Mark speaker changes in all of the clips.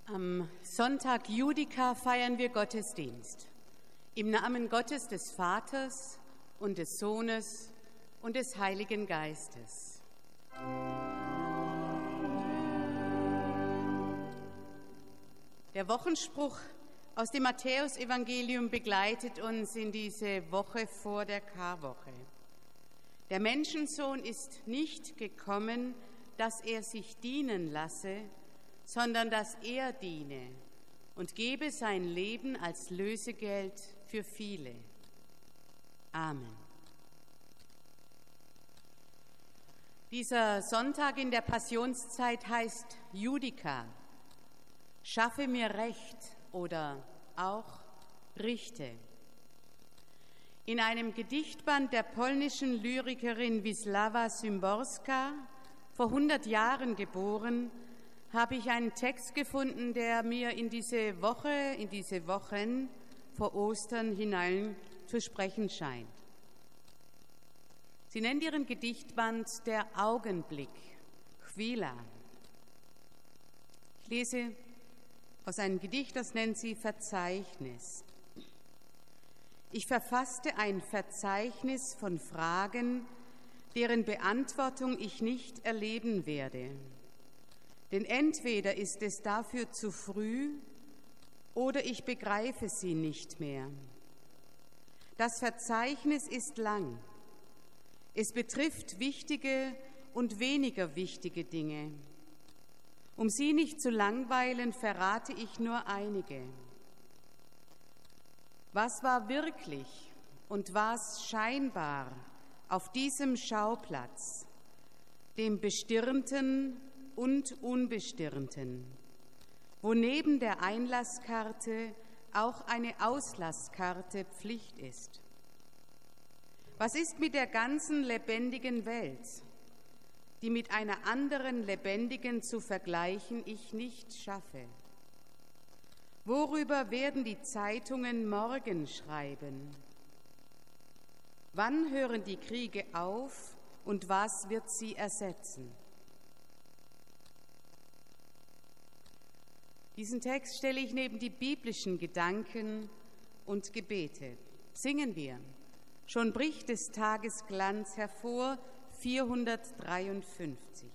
Speaker 1: Am Sonntag Judika feiern wir Gottesdienst. Im Namen Gottes des Vaters und des Sohnes und des Heiligen Geistes. Der Wochenspruch aus dem Matthäusevangelium begleitet uns in diese Woche vor der Karwoche. Der Menschensohn ist nicht gekommen, dass er sich dienen lasse, sondern dass er diene und gebe sein Leben als Lösegeld für viele. Amen. Dieser Sonntag in der Passionszeit heißt Judika, schaffe mir Recht oder auch richte. In einem Gedichtband der polnischen Lyrikerin Wisława Szymborska, vor 100 Jahren geboren, habe ich einen Text gefunden, der mir in diese Wochen vor Ostern hinein zu sprechen scheint. Sie nennt ihren Gedichtband Der Augenblick, Chwila. Ich lese aus einem Gedicht, das nennt sie Verzeichnis. Ich verfasste ein Verzeichnis von Fragen, deren Beantwortung ich nicht erleben werde. Denn entweder ist es dafür zu früh oder ich begreife sie nicht mehr. Das Verzeichnis ist lang. Es betrifft wichtige und weniger wichtige Dinge. Um Sie nicht zu langweilen, verrate ich nur einige. Was war wirklich und was scheinbar auf diesem Schauplatz, dem Bestirnten und Unbestirnten, wo neben der Einlasskarte auch eine Auslasskarte Pflicht ist? Was ist mit der ganzen lebendigen Welt, die mit einer anderen lebendigen zu vergleichen ich nicht schaffe? Worüber werden die Zeitungen morgen schreiben? Wann hören die Kriege auf und was wird sie ersetzen? Diesen Text stelle ich neben die biblischen Gedanken und Gebete. Singen wir. Schon bricht des Tages Glanz hervor, 453.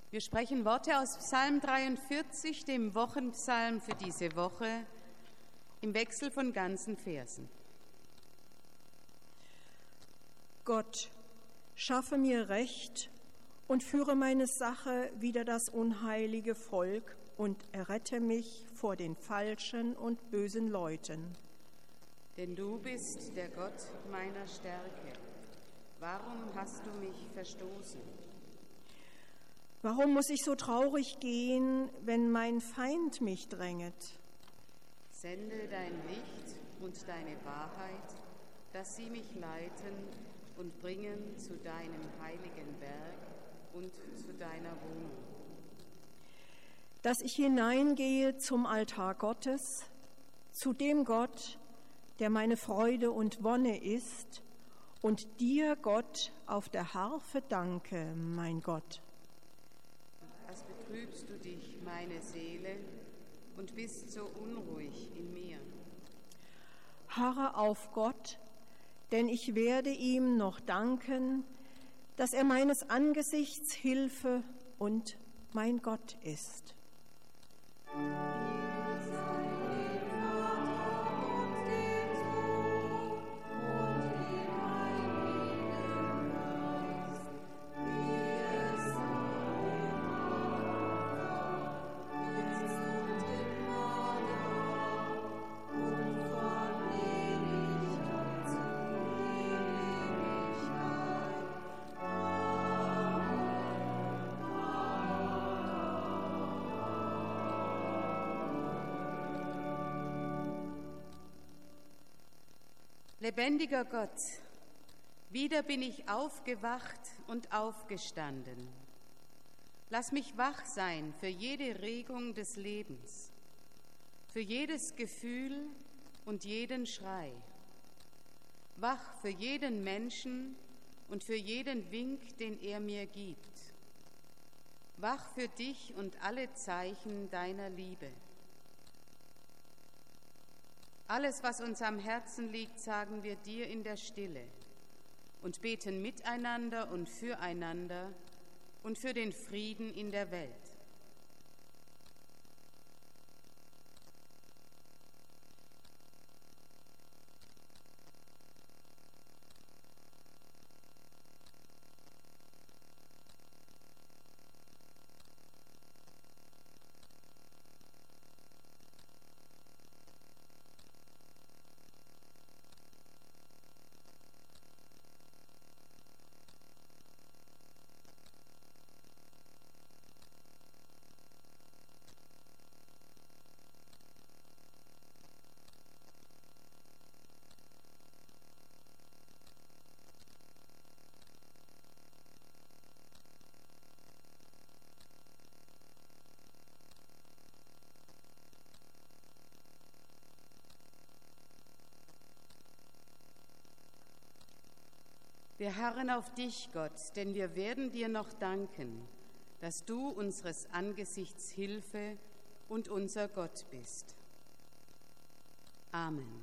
Speaker 1: Wir sprechen Worte aus Psalm 43, dem Wochenpsalm für diese Woche, im Wechsel von ganzen Versen.
Speaker 2: Gott, schaffe mir Recht und führe meine Sache wider das unheilige Volk und errette mich vor den falschen und bösen Leuten.
Speaker 1: Denn du bist der Gott meiner Stärke. Warum hast du mich verstoßen?
Speaker 2: Warum muss ich so traurig gehen, wenn mein Feind mich dränget?
Speaker 1: Sende dein Licht und deine Wahrheit, dass sie mich leiten und bringen zu deinem heiligen Berg und zu deiner Wohnung.
Speaker 2: Dass ich hineingehe zum Altar Gottes, zu dem Gott, der meine Freude und Wonne ist, und dir, Gott, auf der Harfe danke, mein Gott.
Speaker 1: Was betrübst du dich, meine Seele, und bist so unruhig in mir?
Speaker 2: Harre auf Gott, denn ich werde ihm noch danken, dass er meines Angesichts Hilfe und mein Gott ist.
Speaker 1: Lebendiger Gott, wieder bin ich aufgewacht und aufgestanden. Lass mich wach sein für jede Regung des Lebens, für jedes Gefühl und jeden Schrei. Wach für jeden Menschen und für jeden Wink, den er mir gibt. Wach für dich und alle Zeichen deiner Liebe. Alles, was uns am Herzen liegt, sagen wir dir in der Stille und beten miteinander und füreinander und für den Frieden in der Welt. Wir harren auf dich, Gott, denn wir werden dir noch danken, dass du unseres Angesichts Hilfe und unser Gott bist. Amen.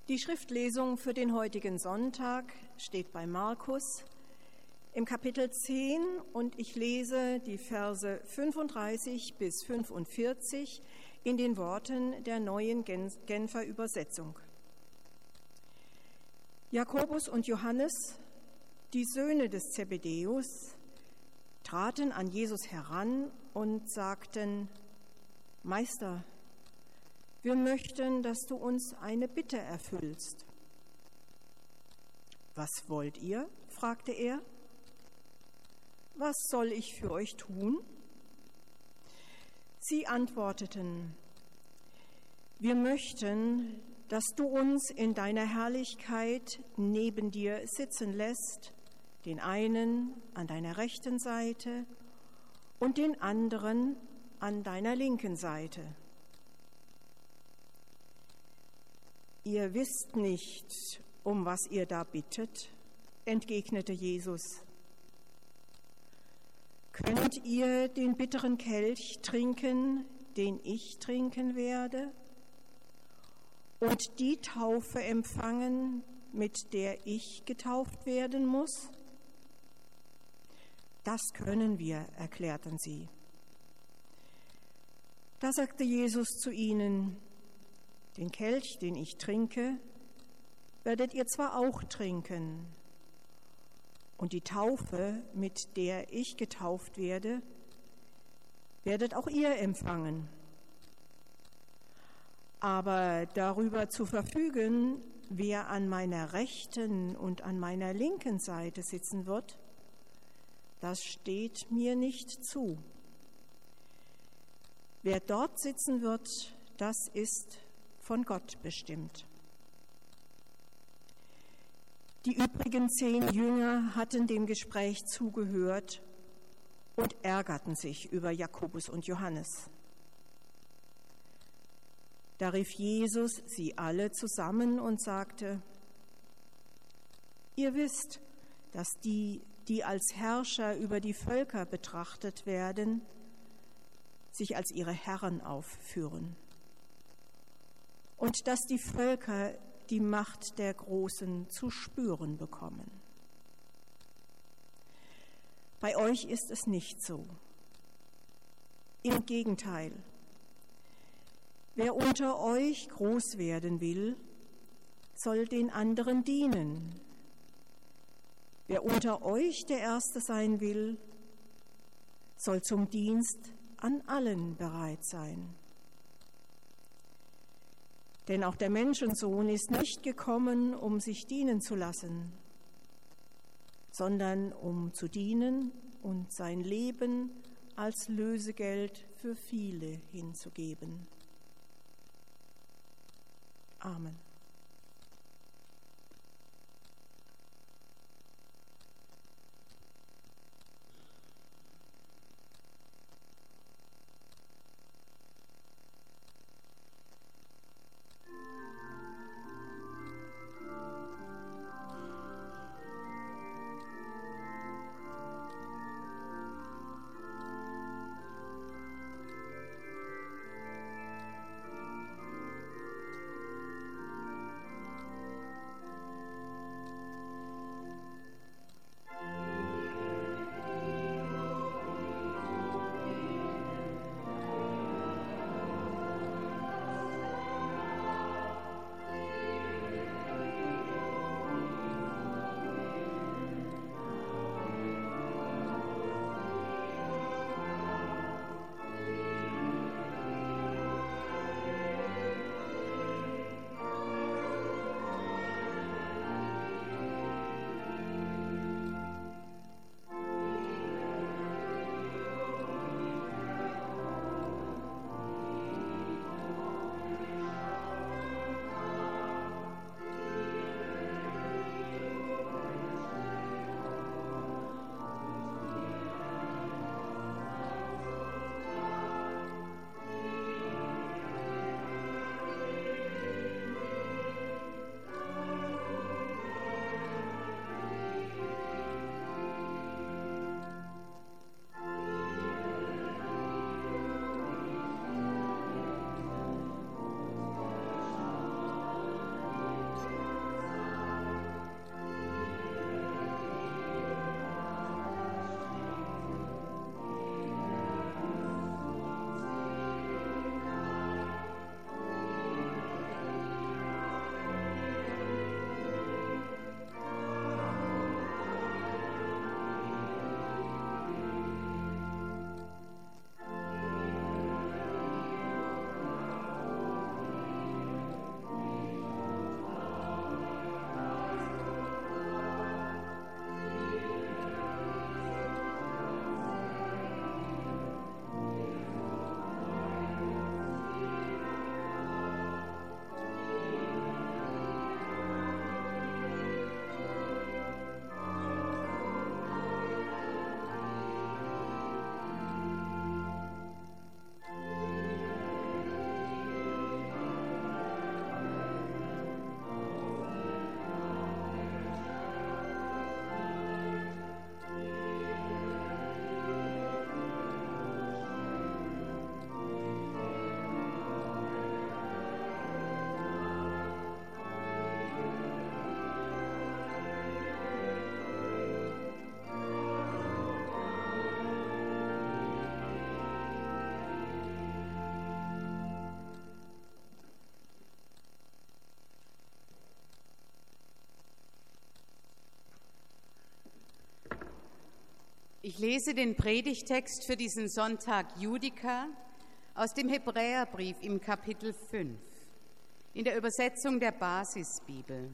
Speaker 2: Die Schriftlesung für den heutigen Sonntag steht bei Markus im Kapitel 10 und ich lese die Verse 35 bis 45 in den Worten der neuen Genfer Übersetzung. Jakobus und Johannes, die Söhne des Zebedäus, traten an Jesus heran und sagten: Meister, wir möchten, dass du uns eine Bitte erfüllst. Was wollt ihr? Fragte er. Was soll ich für euch tun? Sie antworteten: Wir möchten, dass du uns in deiner Herrlichkeit neben dir sitzen lässt, den einen an deiner rechten Seite und den anderen an deiner linken Seite. Ihr wisst nicht, um was ihr da bittet, entgegnete Jesus. Könnt ihr den bitteren Kelch trinken, den ich trinken werde, und die Taufe empfangen, mit der ich getauft werden muss? Das können wir, erklärten sie. Da sagte Jesus zu ihnen: Den Kelch, den ich trinke, werdet ihr zwar auch trinken, und die Taufe, mit der ich getauft werde, werdet auch ihr empfangen. Aber darüber zu verfügen, wer an meiner rechten und an meiner linken Seite sitzen wird, das steht mir nicht zu. Wer dort sitzen wird, das ist von Gott bestimmt. Die übrigen 10 Jünger hatten dem Gespräch zugehört und ärgerten sich über Jakobus und Johannes. Da rief Jesus sie alle zusammen und sagte: Ihr wisst, dass die als Herrscher über die Völker betrachtet werden, sich als ihre Herren aufführen. Und dass die Völker die Macht der Großen zu spüren bekommen. Bei euch ist es nicht so. Im Gegenteil, wer unter euch groß werden will, soll den anderen dienen. Wer unter euch der Erste sein will, soll zum Dienst an allen bereit sein. Denn auch der Menschensohn ist nicht gekommen, um sich dienen zu lassen, sondern um zu dienen und sein Leben als Lösegeld für viele hinzugeben. Amen.
Speaker 1: Ich lese den Predigtext für diesen Sonntag Judika aus dem Hebräerbrief im Kapitel 5 in der Übersetzung der Basisbibel.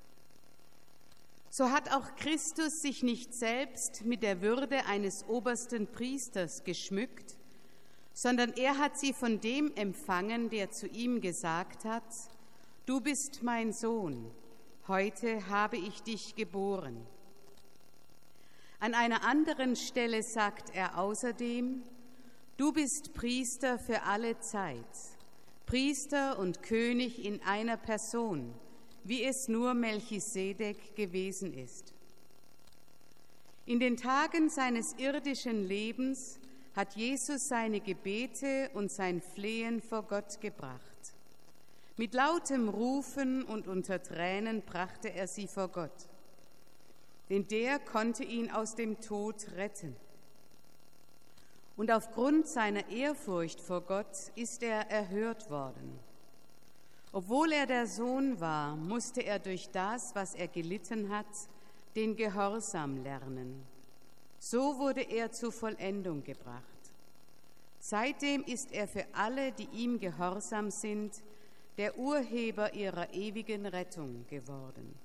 Speaker 1: So hat auch Christus sich nicht selbst mit der Würde eines obersten Priesters geschmückt, sondern er hat sie von dem empfangen, der zu ihm gesagt hat: Du bist mein Sohn, heute habe ich dich geboren. An einer anderen Stelle sagt er außerdem: Du bist Priester für alle Zeit, Priester und König in einer Person, wie es nur Melchisedek gewesen ist. In den Tagen seines irdischen Lebens hat Jesus seine Gebete und sein Flehen vor Gott gebracht. Mit lautem Rufen und unter Tränen brachte er sie vor Gott, denn der konnte ihn aus dem Tod retten. Und aufgrund seiner Ehrfurcht vor Gott ist er erhört worden. Obwohl er der Sohn war, musste er durch das, was er gelitten hat, den Gehorsam lernen. So wurde er zur Vollendung gebracht. Seitdem ist er für alle, die ihm gehorsam sind, der Urheber ihrer ewigen Rettung geworden.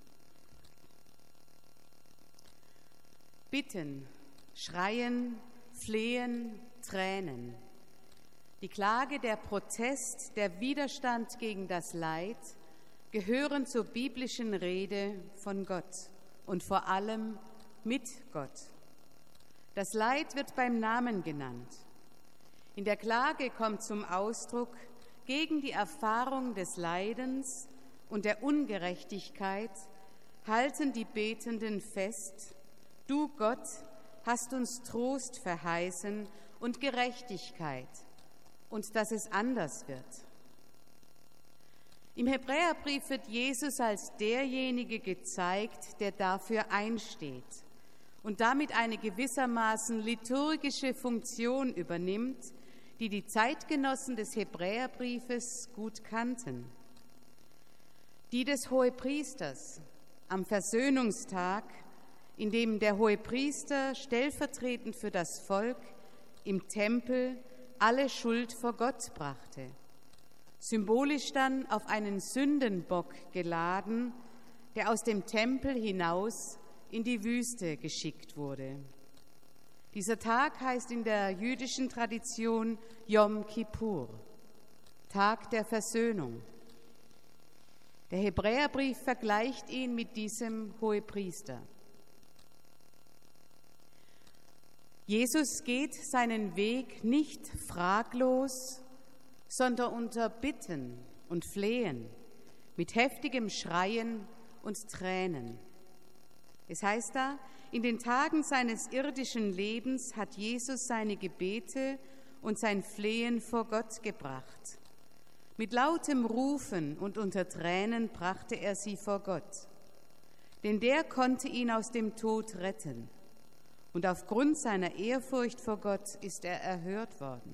Speaker 1: Bitten, Schreien, Flehen, Tränen. Die Klage, der Protest, der Widerstand gegen das Leid gehören zur biblischen Rede von Gott und vor allem mit Gott. Das Leid wird beim Namen genannt. In der Klage kommt zum Ausdruck, gegen die Erfahrung des Leidens und der Ungerechtigkeit halten die Betenden fest: Du, Gott, hast uns Trost verheißen und Gerechtigkeit und dass es anders wird. Im Hebräerbrief wird Jesus als derjenige gezeigt, der dafür einsteht und damit eine gewissermaßen liturgische Funktion übernimmt, die die Zeitgenossen des Hebräerbriefes gut kannten. Die des Hohepriesters am Versöhnungstag, in dem der Hohepriester stellvertretend für das Volk im Tempel alle Schuld vor Gott brachte, symbolisch dann auf einen Sündenbock geladen, der aus dem Tempel hinaus in die Wüste geschickt wurde. Dieser Tag heißt in der jüdischen Tradition Yom Kippur, Tag der Versöhnung. Der Hebräerbrief vergleicht ihn mit diesem Hohepriester. Jesus geht seinen Weg nicht fraglos, sondern unter Bitten und Flehen, mit heftigem Schreien und Tränen. Es heißt da, in den Tagen seines irdischen Lebens hat Jesus seine Gebete und sein Flehen vor Gott gebracht. Mit lautem Rufen und unter Tränen brachte er sie vor Gott, denn der konnte ihn aus dem Tod retten. Und aufgrund seiner Ehrfurcht vor Gott ist er erhört worden.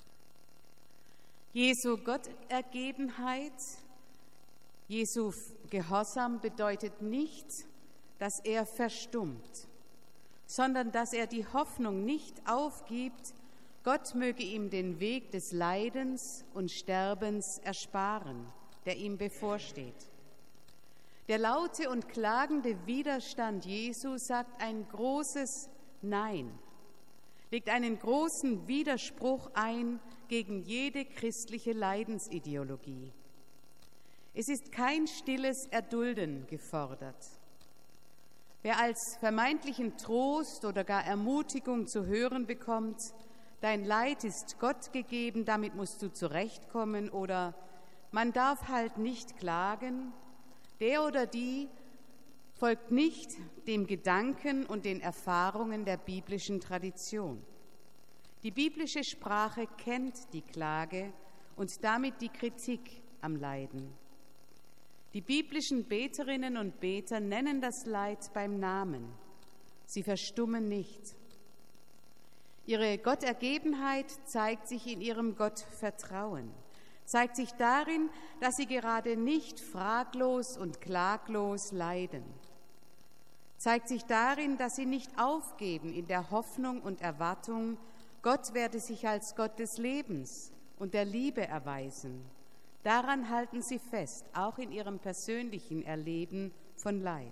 Speaker 1: Jesu Gottergebenheit, Jesu Gehorsam bedeutet nicht, dass er verstummt, sondern dass er die Hoffnung nicht aufgibt, Gott möge ihm den Weg des Leidens und Sterbens ersparen, der ihm bevorsteht. Der laute und klagende Widerstand Jesu sagt ein großes Nein, legt einen großen Widerspruch ein gegen jede christliche Leidensideologie. Es ist kein stilles Erdulden gefordert. Wer als vermeintlichen Trost oder gar Ermutigung zu hören bekommt, dein Leid ist Gott gegeben, damit musst du zurechtkommen, oder man darf halt nicht klagen, der oder die folgt nicht dem Gedanken und den Erfahrungen der biblischen Tradition. Die biblische Sprache kennt die Klage und damit die Kritik am Leiden. Die biblischen Beterinnen und Beter nennen das Leid beim Namen. Sie verstummen nicht. Ihre Gottergebenheit zeigt sich in ihrem Gottvertrauen, zeigt sich darin, dass sie gerade nicht fraglos und klaglos leiden. zeigt sich darin, dass sie nicht aufgeben in der Hoffnung und Erwartung, Gott werde sich als Gott des Lebens und der Liebe erweisen. Daran halten sie fest, auch in ihrem persönlichen Erleben von Leid.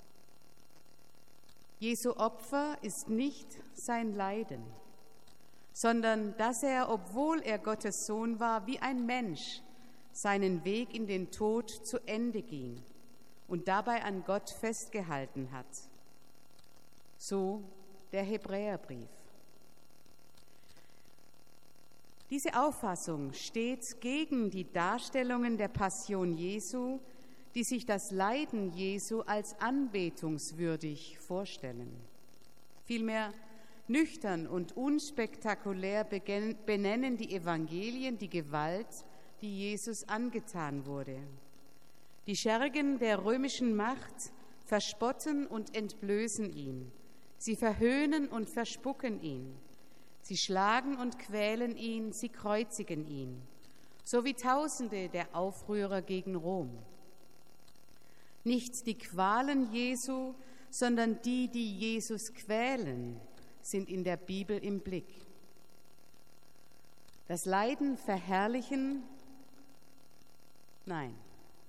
Speaker 1: Jesu Opfer ist nicht sein Leiden, sondern dass er, obwohl er Gottes Sohn war, wie ein Mensch seinen Weg in den Tod zu Ende ging und dabei an Gott festgehalten hat. So der Hebräerbrief. Diese Auffassung steht gegen die Darstellungen der Passion Jesu, die sich das Leiden Jesu als anbetungswürdig vorstellen. Vielmehr nüchtern und unspektakulär benennen die Evangelien die Gewalt, die Jesus angetan wurde. Die Schergen der römischen Macht verspotten und entblößen ihn. Sie verhöhnen und verspucken ihn. Sie schlagen und quälen ihn, sie kreuzigen ihn, so wie Tausende der Aufrührer gegen Rom. Nicht die Qualen Jesu, sondern die, die Jesus quälen, sind in der Bibel im Blick. Das Leiden verherrlichen? Nein.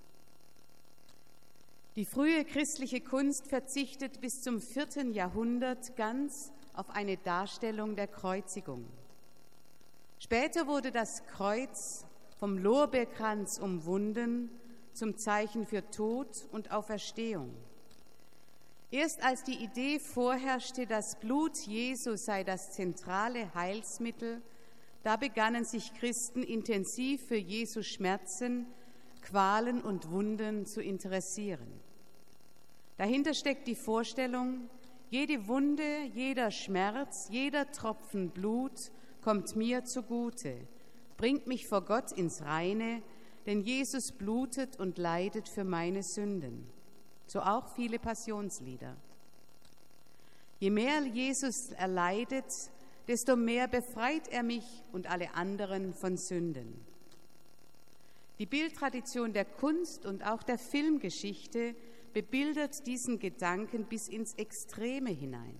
Speaker 1: Die frühe christliche Kunst verzichtet bis zum 4. Jahrhundert ganz auf eine Darstellung der Kreuzigung. Später wurde das Kreuz vom Lorbeerkranz umwunden zum Zeichen für Tod und Auferstehung. Erst als die Idee vorherrschte, das Blut Jesu sei das zentrale Heilsmittel, da begannen sich Christen intensiv für Jesu Schmerzen, Qualen und Wunden zu interessieren. Dahinter steckt die Vorstellung, jede Wunde, jeder Schmerz, jeder Tropfen Blut kommt mir zugute, bringt mich vor Gott ins Reine, denn Jesus blutet und leidet für meine Sünden. So auch viele Passionslieder. Je mehr Jesus erleidet, desto mehr befreit er mich und alle anderen von Sünden. Die Bildtradition der Kunst und auch der Filmgeschichte bebildert diesen Gedanken bis ins Extreme hinein.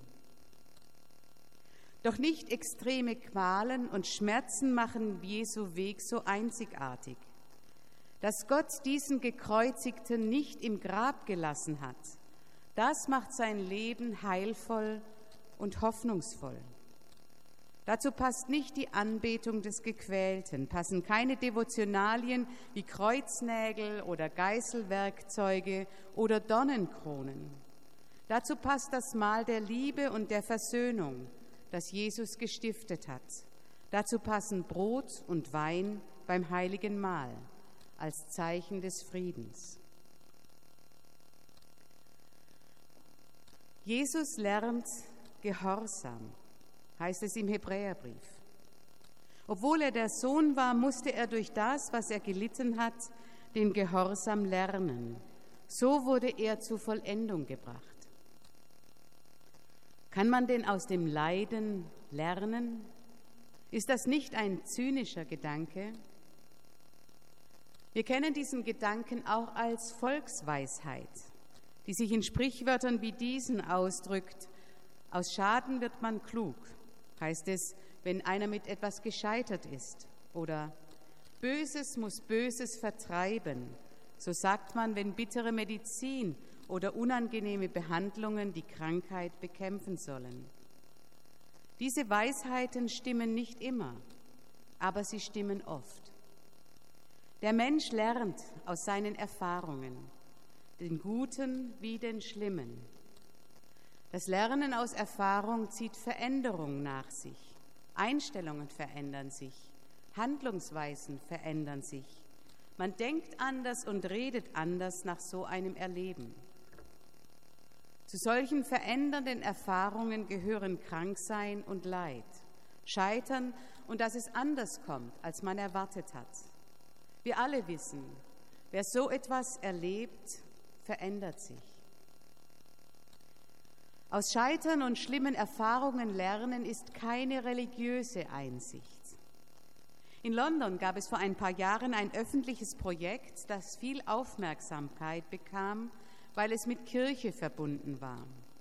Speaker 1: Doch nicht extreme Qualen und Schmerzen machen Jesu Weg so einzigartig. Dass Gott diesen Gekreuzigten nicht im Grab gelassen hat, das macht sein Leben heilvoll und hoffnungsvoll. Dazu passt nicht die Anbetung des Gequälten, passen keine Devotionalien wie Kreuznägel oder Geißelwerkzeuge oder Dornenkronen. Dazu passt das Mahl der Liebe und der Versöhnung, das Jesus gestiftet hat. Dazu passen Brot und Wein beim heiligen Mahl als Zeichen des Friedens. Jesus lernt Gehorsam, heißt es im Hebräerbrief. Obwohl er der Sohn war, musste er durch das, was er gelitten hat, den Gehorsam lernen. So wurde er zur Vollendung gebracht. Kann man denn aus dem Leiden lernen? Ist das nicht ein zynischer Gedanke? Wir kennen diesen Gedanken auch als Volksweisheit, die sich in Sprichwörtern wie diesen ausdrückt: Aus Schaden wird man klug, heißt es, wenn einer mit etwas gescheitert ist. Oder Böses muss Böses vertreiben, so sagt man, wenn bittere Medizin oder unangenehme Behandlungen die Krankheit bekämpfen sollen. Diese Weisheiten stimmen nicht immer, aber sie stimmen oft. Der Mensch lernt aus seinen Erfahrungen, den Guten wie den Schlimmen. Das Lernen aus Erfahrung zieht Veränderung nach sich. Einstellungen verändern sich, Handlungsweisen verändern sich. Man denkt anders und redet anders nach so einem Erleben. Zu solchen verändernden Erfahrungen gehören Kranksein und Leid, Scheitern und dass es anders kommt, als man erwartet hat. Wir alle wissen, wer so etwas erlebt, verändert sich. Aus Scheitern und schlimmen Erfahrungen lernen ist keine religiöse Einsicht. In London gab es vor ein paar Jahren ein öffentliches Projekt, das viel Aufmerksamkeit bekam, weil es mit Kirche verbunden war.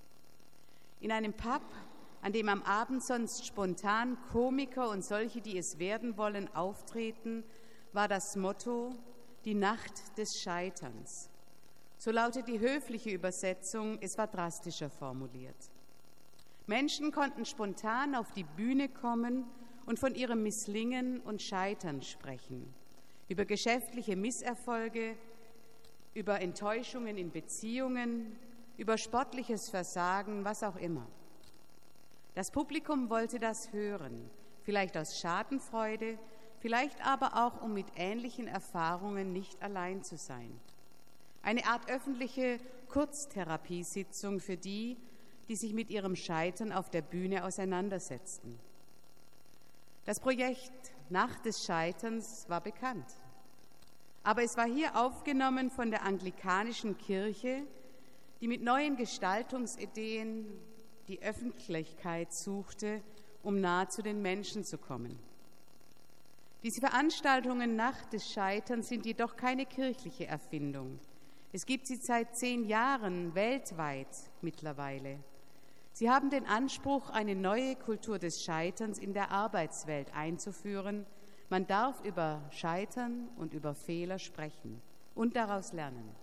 Speaker 1: In einem Pub, an dem am Abend sonst spontan Komiker und solche, die es werden wollen, auftreten, war das Motto „Die Nacht des Scheiterns". So lautet die höfliche Übersetzung, es war drastischer formuliert. Menschen konnten spontan auf die Bühne kommen und von ihrem Misslingen und Scheitern sprechen, über geschäftliche Misserfolge, über Enttäuschungen in Beziehungen, über sportliches Versagen, was auch immer. Das Publikum wollte das hören, vielleicht aus Schadenfreude, vielleicht aber auch, um mit ähnlichen Erfahrungen nicht allein zu sein. Eine Art öffentliche Kurztherapiesitzung für die, die sich mit ihrem Scheitern auf der Bühne auseinandersetzten. Das Projekt Nacht des Scheiterns war bekannt. Aber es war hier aufgenommen von der anglikanischen Kirche, die mit neuen Gestaltungsideen die Öffentlichkeit suchte, um nahe zu den Menschen zu kommen. Diese Veranstaltungen Nacht des Scheiterns sind jedoch keine kirchliche Erfindung. Es gibt sie seit 10 Jahren weltweit mittlerweile. Sie haben den Anspruch, eine neue Kultur des Scheiterns in der Arbeitswelt einzuführen. Man darf über Scheitern und über Fehler sprechen und daraus lernen.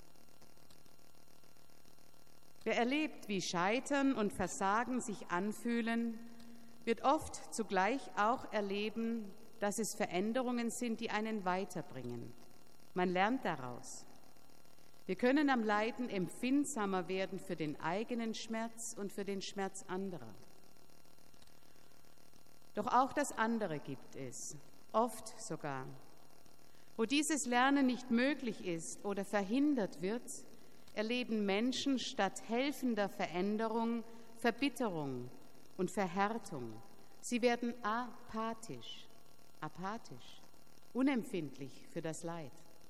Speaker 1: Wer erlebt, wie Scheitern und Versagen sich anfühlen, wird oft zugleich auch erleben, dass es Veränderungen sind, die einen weiterbringen. Man lernt daraus. Wir können am Leiden empfindsamer werden für den eigenen Schmerz und für den Schmerz anderer. Doch auch das andere gibt es, oft sogar. Wo dieses Lernen nicht möglich ist oder verhindert wird, erleben Menschen statt helfender Veränderung Verbitterung und Verhärtung. Sie werden apathisch, unempfindlich für das Leid.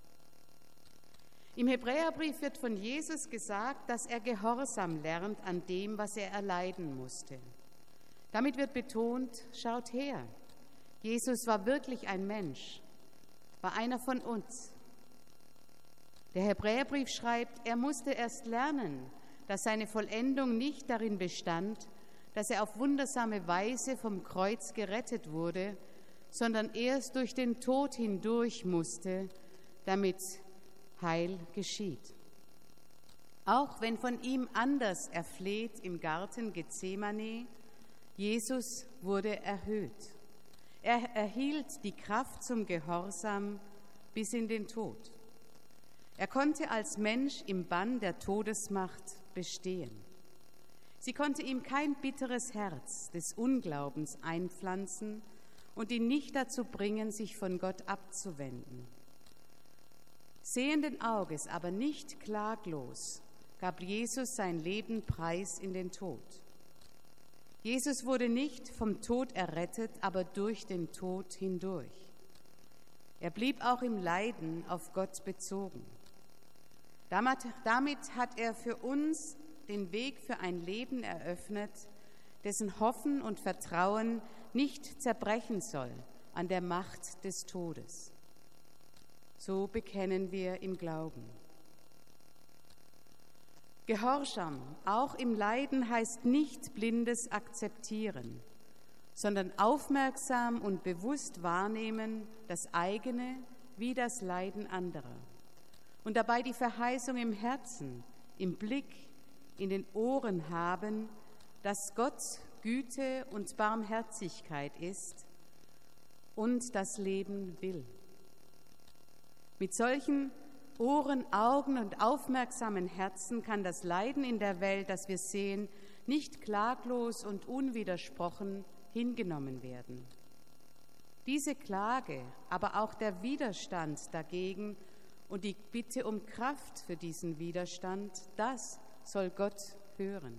Speaker 1: Im Hebräerbrief wird von Jesus gesagt, dass er Gehorsam lernt an dem, was er erleiden musste. Damit wird betont, schaut her, Jesus war wirklich ein Mensch, war einer von uns. Der Hebräerbrief schreibt, er musste erst lernen, dass seine Vollendung nicht darin bestand, dass er auf wundersame Weise vom Kreuz gerettet wurde, sondern erst durch den Tod hindurch musste, damit Heil geschieht. Auch wenn von ihm anders erfleht im Garten Gethsemane, Jesus wurde erhöht. Er erhielt die Kraft zum Gehorsam bis in den Tod. Er konnte als Mensch im Bann der Todesmacht bestehen. Sie konnte ihm kein bitteres Herz des Unglaubens einpflanzen und ihn nicht dazu bringen, sich von Gott abzuwenden. Sehenden Auges, aber nicht klaglos, gab Jesus sein Leben preis in den Tod. Jesus wurde nicht vom Tod errettet, aber durch den Tod hindurch. Er blieb auch im Leiden auf Gott bezogen. Damit hat er für uns den Weg für ein Leben eröffnet, dessen Hoffen und Vertrauen nicht zerbrechen soll an der Macht des Todes. So bekennen wir im Glauben. Gehorsam, auch im Leiden, heißt nicht blindes Akzeptieren, sondern aufmerksam und bewusst wahrnehmen, das eigene wie das Leiden anderer. Und dabei die Verheißung im Herzen, im Blick, in den Ohren haben, dass Gott Güte und Barmherzigkeit ist und das Leben will. Mit solchen Ohren, Augen und aufmerksamen Herzen kann das Leiden in der Welt, das wir sehen, nicht klaglos und unwidersprochen hingenommen werden. Diese Klage, aber auch der Widerstand dagegen und die Bitte um Kraft für diesen Widerstand, das soll Gott hören.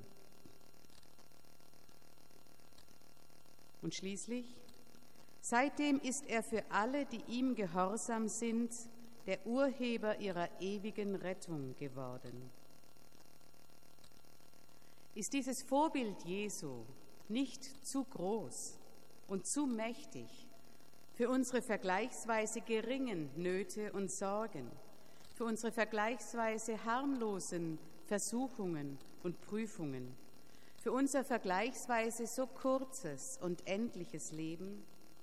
Speaker 1: Und schließlich, seitdem ist er für alle, die ihm gehorsam sind, der Urheber ihrer ewigen Rettung geworden. Ist dieses Vorbild Jesu nicht zu groß und zu mächtig für unsere vergleichsweise geringen Nöte und Sorgen, für unsere vergleichsweise harmlosen Versuchungen und Prüfungen, für unser vergleichsweise so kurzes und endliches Leben?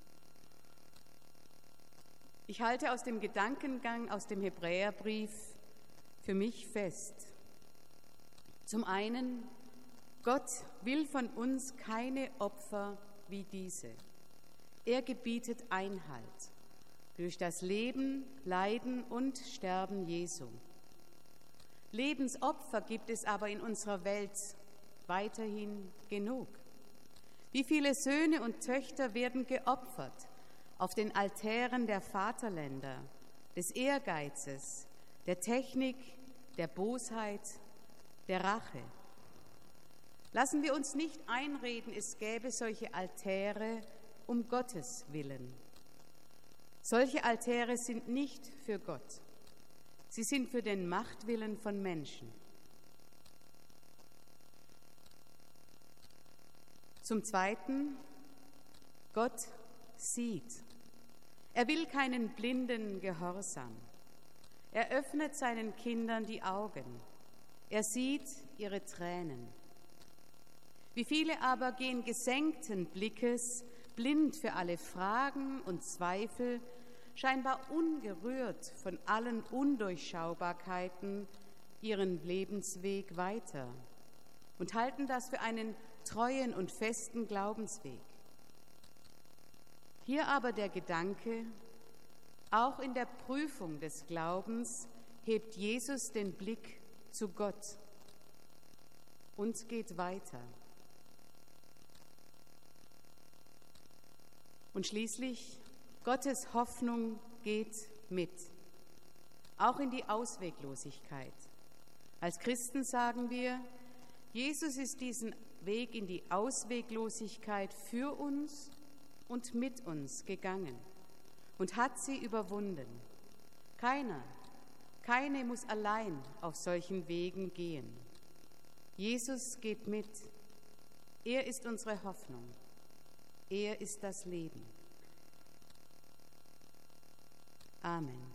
Speaker 1: Ich halte aus dem Gedankengang aus dem Hebräerbrief für mich fest. Zum einen, Gott will von uns keine Opfer wie diese. Er gebietet Einhalt durch das Leben, Leiden und Sterben Jesu. Lebensopfer gibt es aber in unserer Welt weiterhin genug. Wie viele Söhne und Töchter werden geopfert auf den Altären der Vaterländer, des Ehrgeizes, der Technik, der Bosheit, der Rache. Lassen wir uns nicht einreden, es gäbe solche Altäre um Gottes Willen. Solche Altäre sind nicht für Gott. Sie sind für den Machtwillen von Menschen. Zum Zweiten, Gott sieht. Er will keinen blinden Gehorsam. Er öffnet seinen Kindern die Augen. Er sieht ihre Tränen. Wie viele aber gehen gesenkten Blickes, blind für alle Fragen und Zweifel, scheinbar ungerührt von allen Undurchschaubarkeiten, ihren Lebensweg weiter und halten das für einen treuen und festen Glaubensweg. Hier aber der Gedanke, auch in der Prüfung des Glaubens hebt Jesus den Blick zu Gott und geht weiter. Und schließlich, Gottes Hoffnung geht mit, auch in die Ausweglosigkeit. Als Christen sagen wir, Jesus ist diesen Weg in die Ausweglosigkeit für uns und mit uns gegangen und hat sie überwunden. Keine muss allein auf solchen Wegen gehen. Jesus geht mit. Er ist unsere Hoffnung. Er ist das Leben. Amen.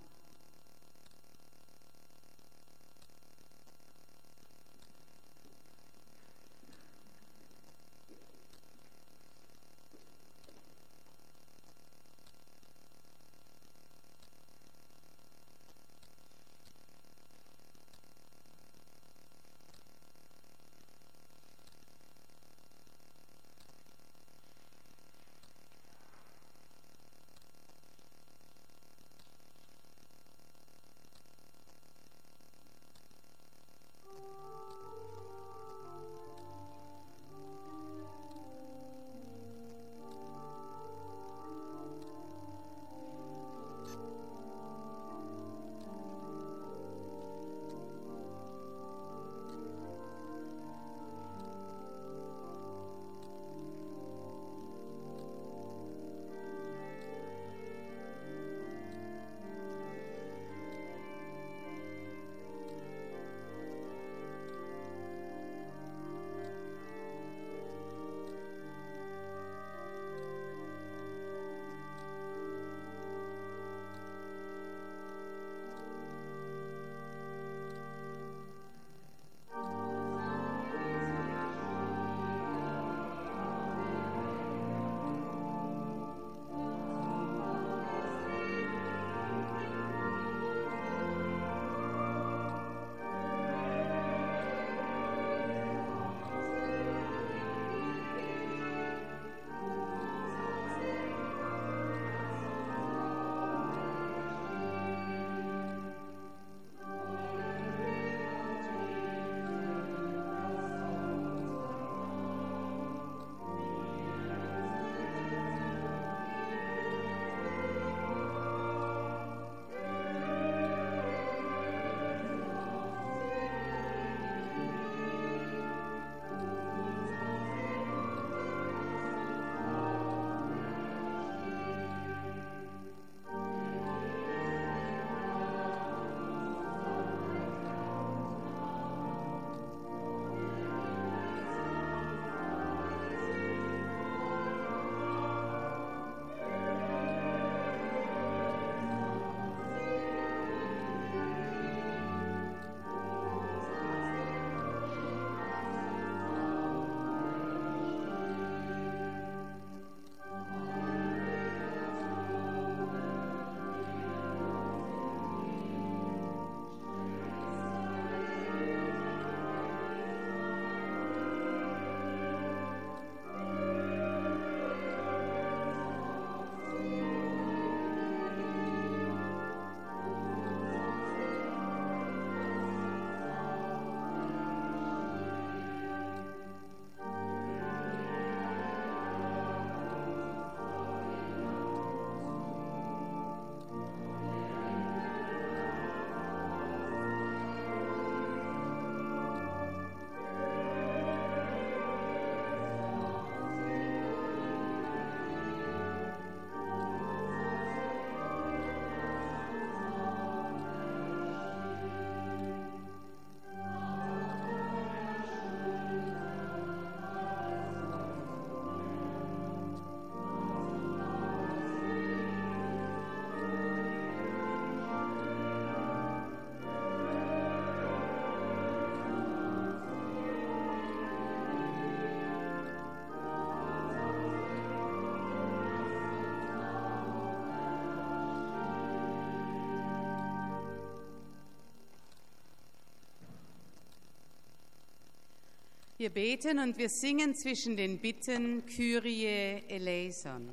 Speaker 1: Wir beten und wir singen zwischen den Bitten Kyrie eleison.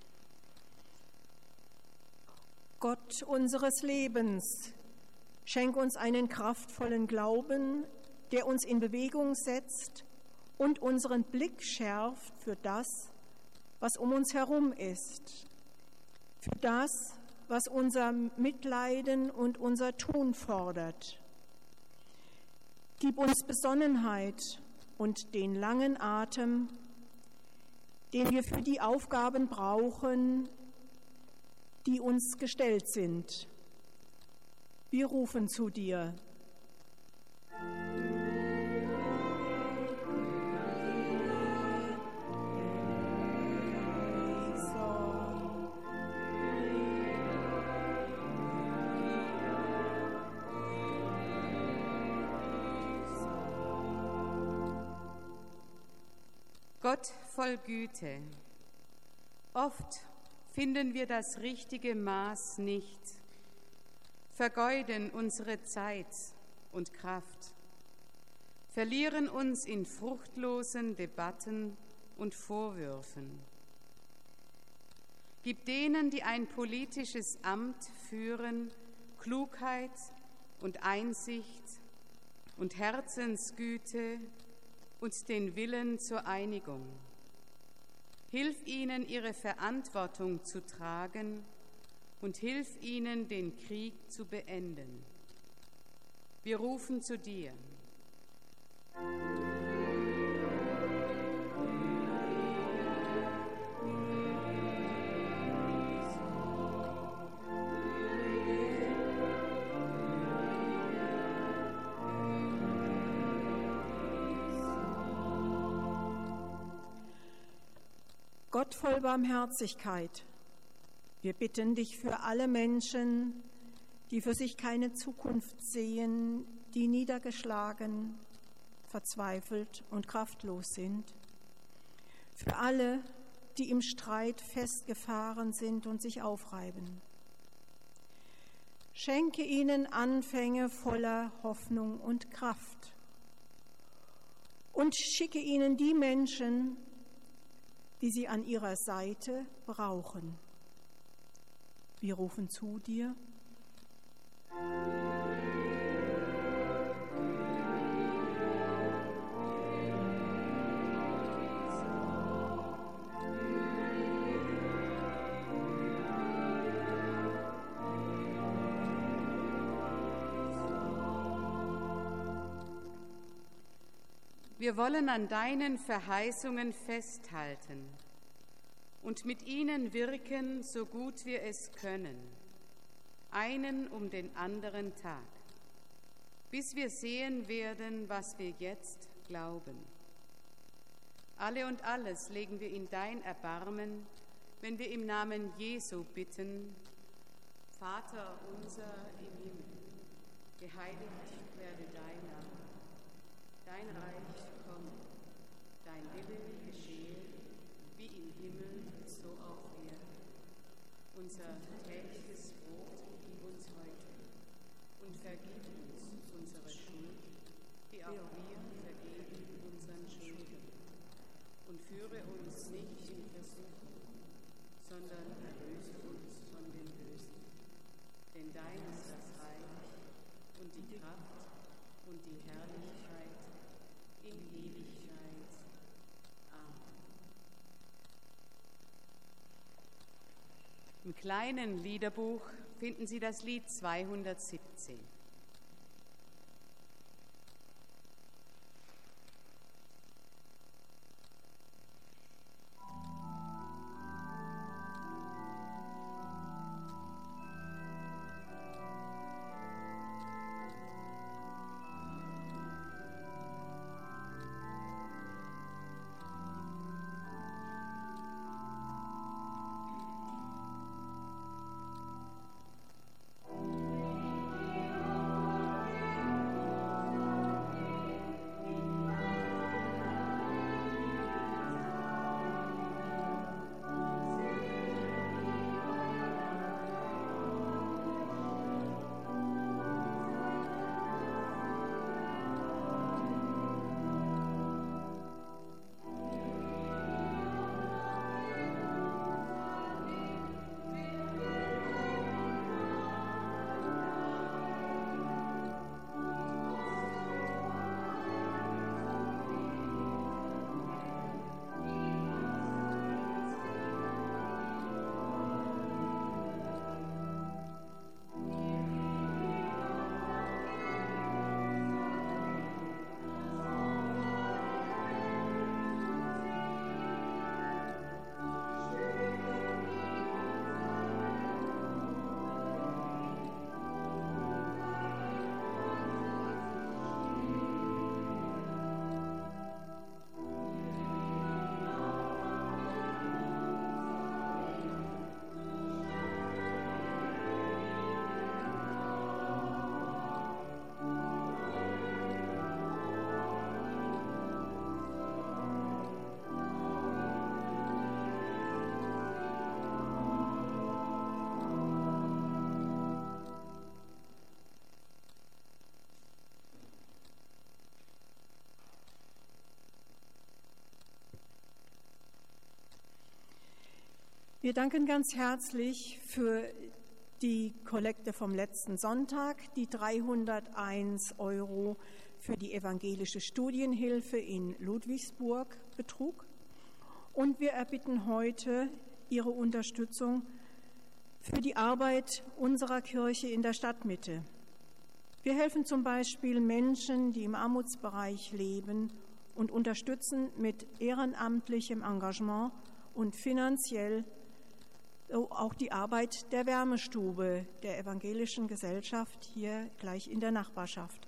Speaker 2: Gott unseres Lebens, schenk uns einen kraftvollen Glauben, der uns in Bewegung setzt und unseren Blick schärft für das, was um uns herum ist, für das, was unser Mitleiden und unser Tun fordert. Gib uns Besonnenheit und den langen Atem, den wir für die Aufgaben brauchen, die uns gestellt sind. Wir rufen zu dir.
Speaker 1: Gott voll Güte, oft finden wir das richtige Maß nicht, vergeuden unsere Zeit und Kraft, verlieren uns in fruchtlosen Debatten und Vorwürfen. Gib denen, die ein politisches Amt führen, Klugheit und Einsicht und Herzensgüte und den Willen zur Einigung. Hilf ihnen, ihre Verantwortung zu tragen und hilf ihnen, den Krieg zu beenden. Wir rufen zu dir.
Speaker 2: Gott voll Barmherzigkeit, wir bitten dich für alle Menschen, die für sich keine Zukunft sehen, die niedergeschlagen, verzweifelt und kraftlos sind. Für alle, die im Streit festgefahren sind und sich aufreiben. Schenke ihnen Anfänge voller Hoffnung und Kraft und schicke ihnen die Menschen, die sie an ihrer Seite brauchen. Wir rufen zu dir.
Speaker 1: Wir wollen an deinen Verheißungen festhalten und mit ihnen wirken, so gut wir es können, einen um den anderen Tag, bis wir sehen werden, was wir jetzt glauben. Alle und alles legen wir in dein Erbarmen, wenn wir im Namen Jesu bitten: Vater unser im Himmel, geheiligt werde dein Name. Dein Reich komme, dein Wille geschehe, wie im Himmel, so auf Erden. Unser tägliches Brot gib uns heute und vergib uns unsere Schuld, die auch wir vergeben unseren Schuldigern. Und führe uns nicht in Versuchung, sondern erlöse uns von dem Bösen. Denn dein ist das Reich und die Kraft und die Herrlichkeit in Ewigkeit. Amen. Im kleinen Liederbuch finden Sie das Lied 217.
Speaker 2: Wir danken ganz herzlich für die Kollekte vom letzten Sonntag, die 301 € für die evangelische Studienhilfe in Ludwigsburg betrug. Und wir erbitten heute Ihre Unterstützung für die Arbeit unserer Kirche in der Stadtmitte. Wir helfen zum Beispiel Menschen, die im Armutsbereich leben, und unterstützen mit ehrenamtlichem Engagement und finanziell auch die Arbeit der Wärmestube der evangelischen Gesellschaft hier gleich in der Nachbarschaft.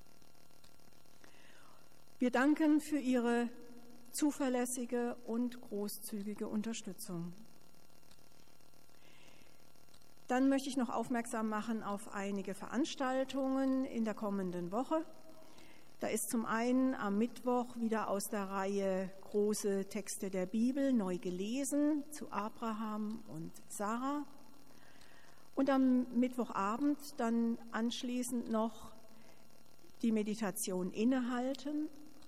Speaker 2: Wir danken für Ihre zuverlässige und großzügige Unterstützung. Dann möchte ich noch aufmerksam machen auf einige Veranstaltungen in der kommenden Woche. Da ist zum einen am Mittwoch wieder aus der Reihe Große Texte der Bibel neu gelesen zu Abraham und Sarah. Und am Mittwochabend dann anschließend noch die Meditation Innehalten.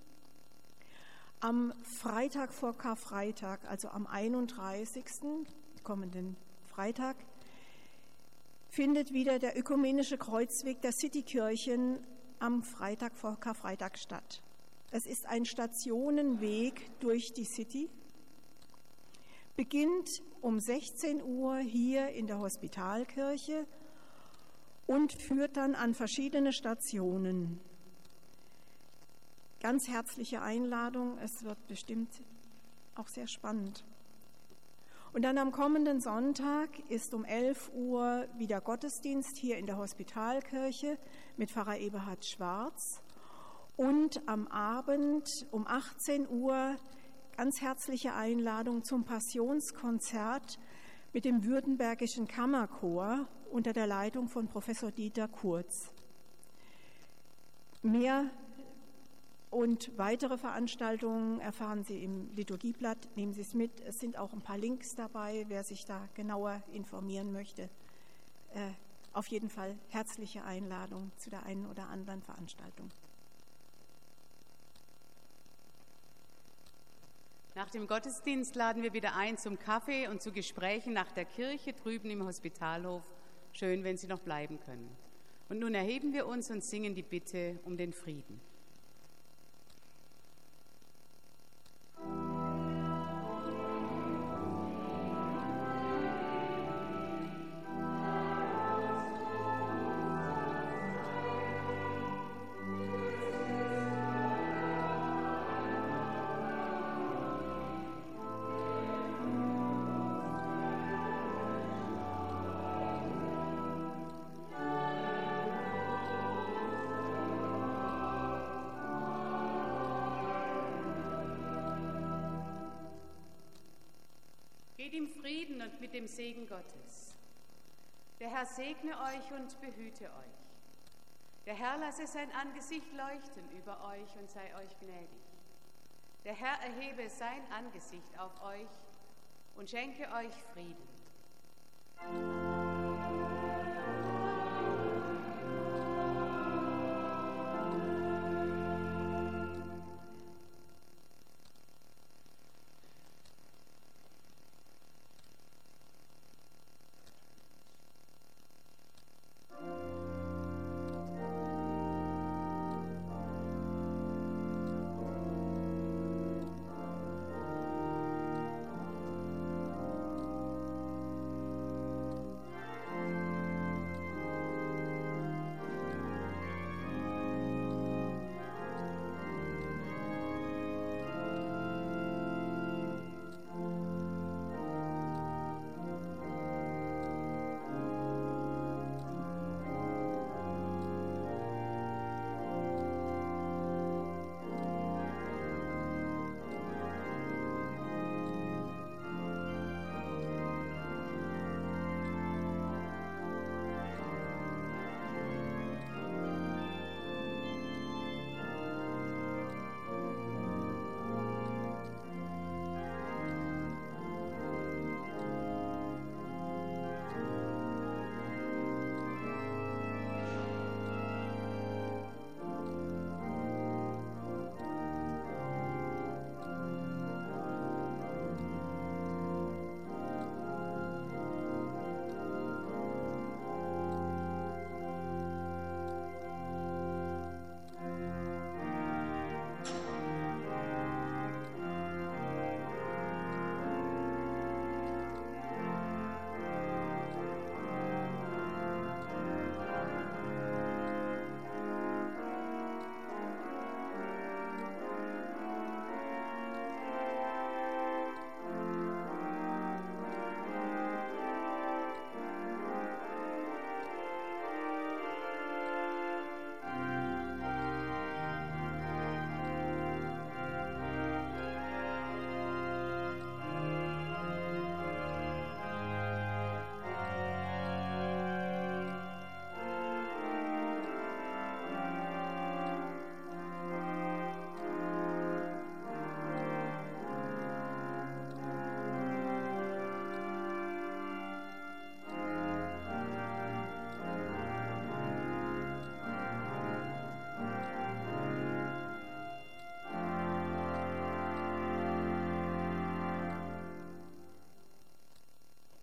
Speaker 2: Am Freitag vor Karfreitag, also am 31., kommenden Freitag, findet wieder der ökumenische Kreuzweg der Citykirchen am Freitag vor Karfreitag statt. Es ist ein Stationenweg durch die City, beginnt um 16 Uhr hier in der Hospitalkirche und führt dann an verschiedene Stationen. Ganz herzliche Einladung, es wird bestimmt auch sehr spannend. Und dann am kommenden Sonntag ist um 11 Uhr wieder Gottesdienst hier in der Hospitalkirche mit Pfarrer Eberhard Schwarz. Und am Abend um 18 Uhr ganz herzliche Einladung zum Passionskonzert mit dem Württembergischen Kammerchor unter der Leitung von Professor Dieter Kurz. Mehr und weitere Veranstaltungen erfahren Sie im Liturgieblatt. Nehmen Sie es mit. Es sind auch ein paar Links dabei, wer sich da genauer informieren möchte. Auf jeden Fall herzliche Einladung zu der einen oder anderen Veranstaltung.
Speaker 1: Nach dem Gottesdienst laden wir wieder ein zum Kaffee und zu Gesprächen nach der Kirche drüben im Hospitalhof. Schön, wenn Sie noch bleiben können. Und nun erheben wir uns und singen die Bitte um den Frieden. Geht im Frieden und mit dem Segen Gottes. Der Herr segne euch und behüte euch. Der Herr lasse sein Angesicht leuchten über euch und sei euch gnädig. Der Herr erhebe sein Angesicht auf euch und schenke euch Frieden.